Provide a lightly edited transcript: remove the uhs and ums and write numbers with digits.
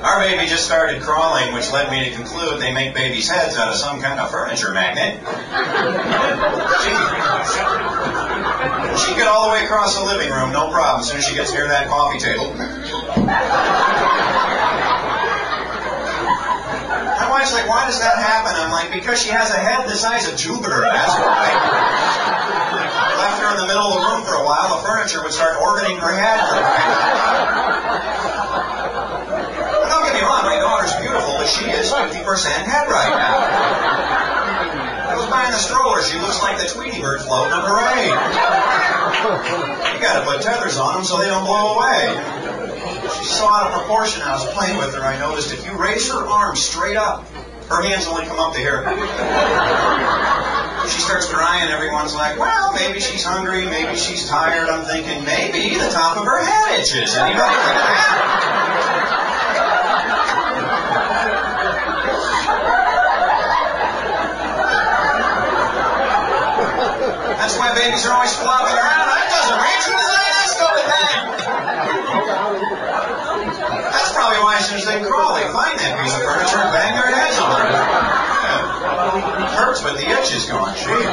Our baby just started crawling, which led me to conclude they make babies' heads out of some kind of furniture magnet. She get all the way across the living room, no problem, as soon as she gets near that coffee table. My wife's like, why does that happen? I'm like, because she has a head the size of Jupiter, that's why. Left her in the middle of the room for a while, the furniture would start orbiting her head. Don't get me wrong, my daughter's beautiful, but she is 50% head right now. I was buying the stroller, she looks like the Tweety Bird floating in a parade. You gotta put tethers on them so they don't blow away. She's so out of proportion. I was playing with her. I noticed if you raise her arms straight up, her hands only come up to here. She starts crying. Everyone's like, well, maybe she's hungry, maybe she's tired. I'm thinking, maybe the top of her head itches. Anybody think of that? That's why babies are always flopping around. That doesn't reach. Who designed that stupid thing? That's probably why as soon as they crawl, they find that piece of furniture and bang their heads on it. Yeah. It hurts, but the itch is gone. Gee.